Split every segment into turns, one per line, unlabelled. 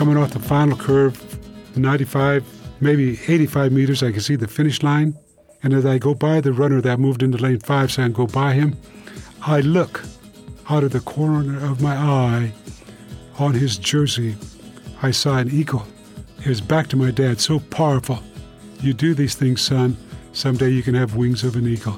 coming off the final curve, 95, maybe 85 meters, I could see the finish line. And as I go by the runner that moved into lane 5, so I can go by him, I look out of the corner of my eye on his jersey. I saw an eagle. It was back to my dad, so powerful. You do these things, son. Someday you can have wings of an eagle.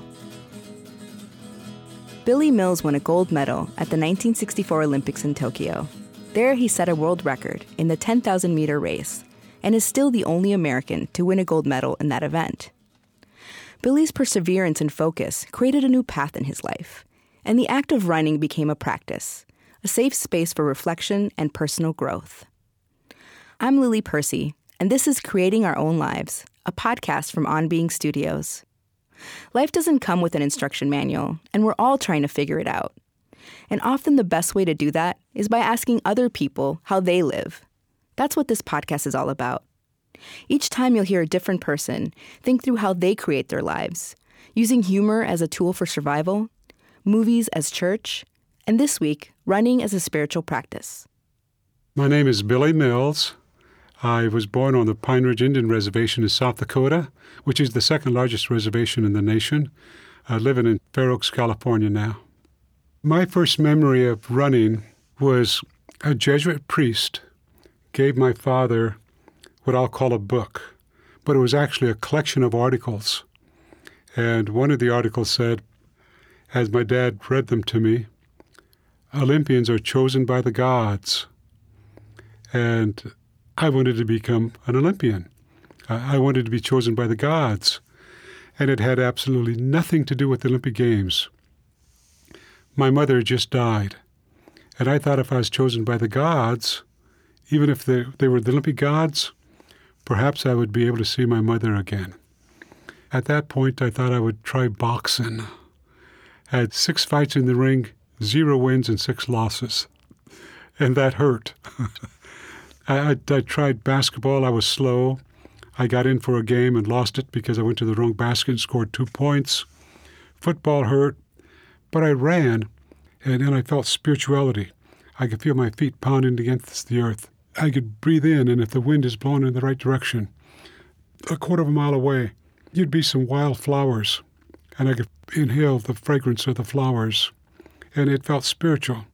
Billy Mills won a gold medal at the 1964 Olympics in Tokyo. There he set a world record in the 10,000-meter race and is still the only American to win a gold medal in that event. Billy's perseverance and focus created a new path in his life, and the act of running became a practice, a safe space for reflection and personal growth. I'm Lily Percy, and this is Creating Our Own Lives, a podcast from On Being Studios. Life doesn't come with an instruction manual, and we're all trying to figure it out. And often the best way to do that is by asking other people how they live. That's what this podcast is all about. Each time you'll hear a different person think through how they create their lives, using humor as a tool for survival, movies as church, and this week, running as a spiritual practice.
My name is Billy Mills. I was born on the Pine Ridge Indian Reservation in South Dakota, which is the second largest reservation in the nation, living in Fair Oaks, California now. My first memory of running was a Jesuit priest gave my father what I'll call a book, but it was actually a collection of articles. And one of the articles said, as my dad read them to me, Olympians are chosen by the gods. And I wanted to become an Olympian. I wanted to be chosen by the gods. And it had absolutely nothing to do with the Olympic Games. My mother just died. And I thought if I was chosen by the gods, even if they were the Olympic gods, perhaps I would be able to see my mother again. At that point, I thought I would try boxing. I had 6 fights in the ring, 0 wins and 6 losses. And that hurt. I tried basketball. I was slow. I got in for a game and lost it because I went to the wrong basket and scored 2 points. Football hurt. But I ran, and then I felt spirituality. I could feel my feet pounding against the earth. I could breathe in, and if the wind is blowing in the right direction, a quarter of a mile away, you'd be some wild flowers, and I could inhale the fragrance of the flowers, and it felt spiritual.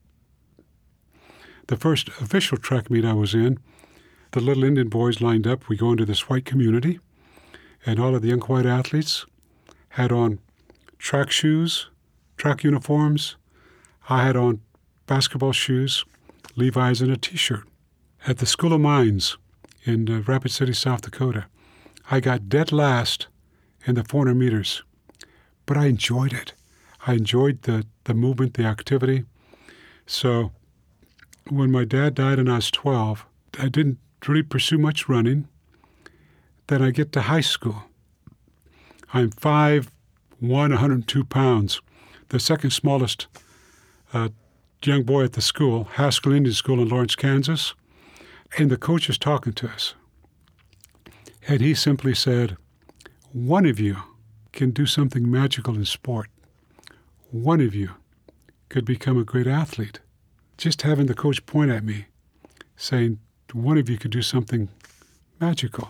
The first official track meet I was in, the little Indian boys lined up. We go into this white community, and all of the young white athletes had on track shoes, track uniforms. I had on basketball shoes, Levi's, and a T-shirt. At the School of Mines in Rapid City, South Dakota, I got dead last in the 400 meters, but I enjoyed it. I enjoyed the movement, the activity. So when my dad died and I was 12, I didn't really pursue much running. Then I get to high school. I'm 5'1", 102 pounds, the second smallest young boy at the school, Haskell Indian School in Lawrence, Kansas. And the coach is talking to us. And he simply said, one of you can do something magical in sport. One of you could become a great athlete. Just having the coach point at me, saying, one of you could do something magical.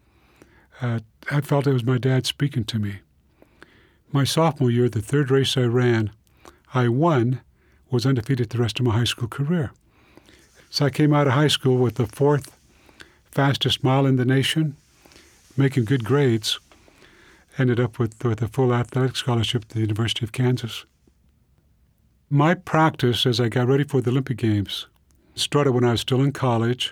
I felt it was my dad speaking to me. My sophomore year, the third race I ran, I won, was undefeated the rest of my high school career. So I came out of high school with the 4th fastest mile in the nation, making good grades, ended up with a full athletic scholarship at the University of Kansas. My practice as I got ready for the Olympic Games started when I was still in college,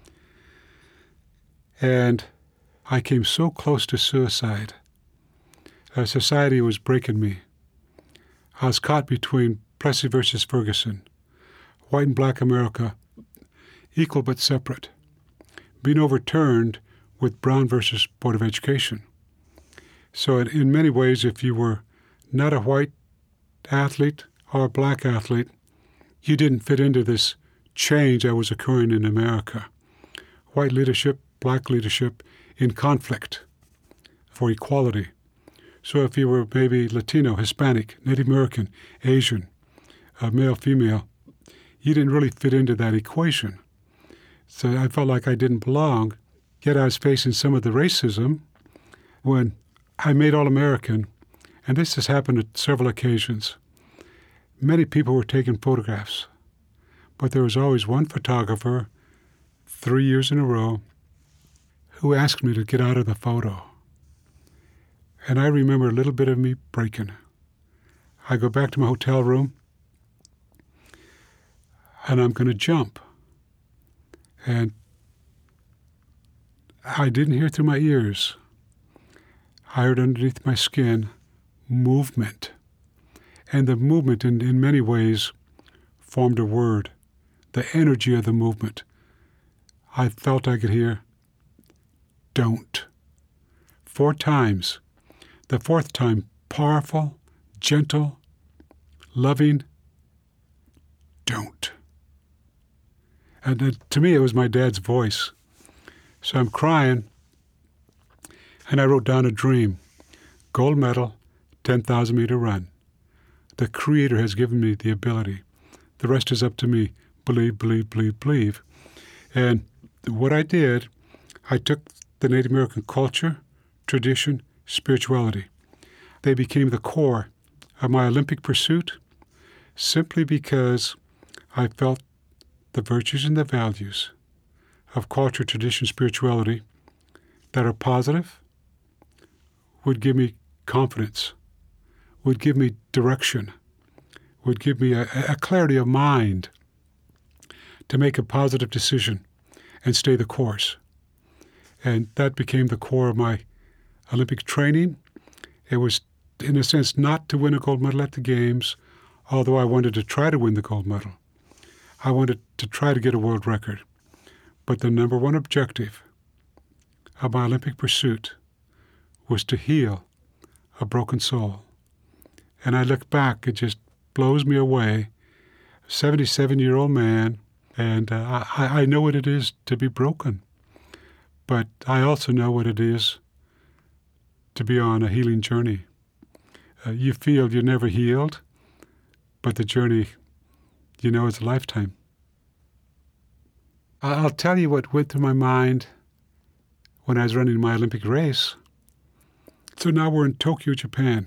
and I came so close to suicide. Society was breaking me. I was caught between Plessy versus Ferguson, white and black America, equal but separate, being overturned with Brown versus Board of Education. So in many ways, if you were not a white athlete or a black athlete, you didn't fit into this change that was occurring in America. White leadership, black leadership in conflict for equality. So if you were maybe Latino, Hispanic, Native American, Asian, male, female, you didn't really fit into that equation. So I felt like I didn't belong. Yet I was facing some of the racism when I made All-American, and this has happened at several occasions. Many people were taking photographs, but there was always one photographer, 3 years in a row, who asked me to get out of the photo. And I remember a little bit of me breaking. I go back to my hotel room, and I'm going to jump. And I didn't hear through my ears. I heard underneath my skin movement. And the movement, in many ways, formed a word. The energy of the movement. I felt I could hear, don't. 4 times. The 4th time, powerful, gentle, loving, don't. And to me, it was my dad's voice. So I'm crying, and I wrote down a dream. Gold medal, 10,000-meter run. The Creator has given me the ability. The rest is up to me. Believe, believe, believe, believe. And what I did, I took the Native American culture, tradition, spirituality. They became the core of my Olympic pursuit simply because I felt the virtues and the values of culture, tradition, spirituality that are positive would give me confidence, would give me direction, would give me a clarity of mind to make a positive decision and stay the course. And that became the core of my Olympic training. It was, in a sense, not to win a gold medal at the Games, although I wanted to try to win the gold medal. I wanted to try to get a world record. But the number one objective of my Olympic pursuit was to heal a broken soul. And I look back, it just blows me away. A 77-year-old man, and I know what it is to be broken. But I also know what it is to be on a healing journey. You feel you're never healed, but the journey, you know, is a lifetime. I'll tell you what went through my mind when I was running my Olympic race. So now we're in Tokyo, Japan.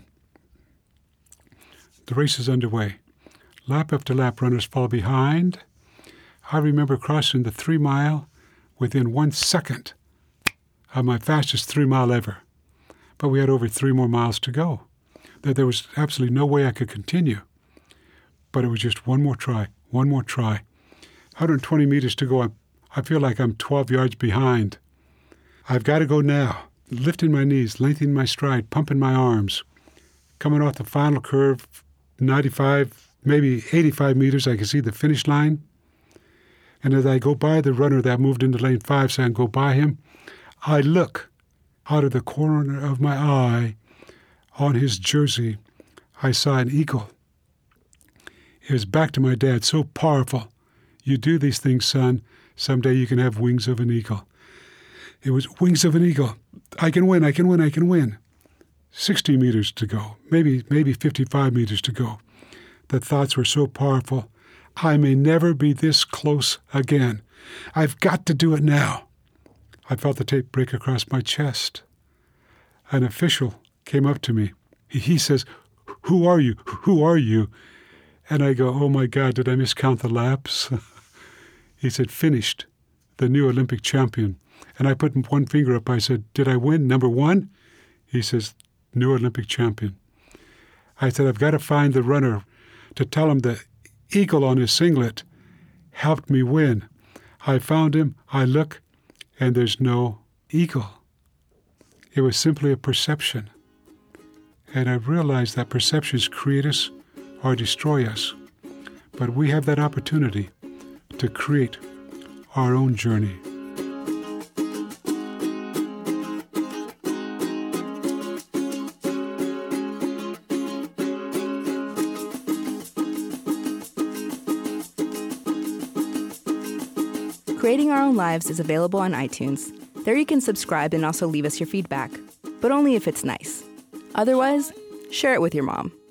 The race is underway. Lap after lap, runners fall behind. I remember crossing the 3-mile within 1 second of my fastest 3-mile ever. But we had over 3 more miles to go. There was absolutely no way I could continue. But it was just one more try. 120 meters to go. I feel like I'm 12 yards behind. I've got to go now. Lifting my knees, lengthening my stride, pumping my arms. Coming off the final curve, 95, maybe 85 meters, I can see the finish line. And as I go by the runner that moved into lane 5, so I can go by him, I look out of the corner of my eye on his jersey. I saw an eagle. It was back to my dad, so powerful. You do these things, son. Someday you can have wings of an eagle. It was wings of an eagle. I can win. 60 meters to go, maybe 55 meters to go. The thoughts were so powerful. I may never be this close again. I've got to do it now. I felt the tape break across my chest. An official came up to me. He says, "Who are you? Who are you?" And I go, "Oh my God, did I miscount the laps?" He said, "Finished, the new Olympic champion." And I put one finger up. I said, "Did I win number 1?" He says, "New Olympic champion." I said, "I've got to find the runner to tell him the eagle on his singlet helped me win." I found him. I look, and there's no eagle. It was simply a perception. And I realized that perceptions create us or destroy us. But we have that opportunity to create our own journey.
Creating Our Own Lives is available on iTunes. There you can subscribe and also leave us your feedback, but only if it's nice. Otherwise, share it with your mom.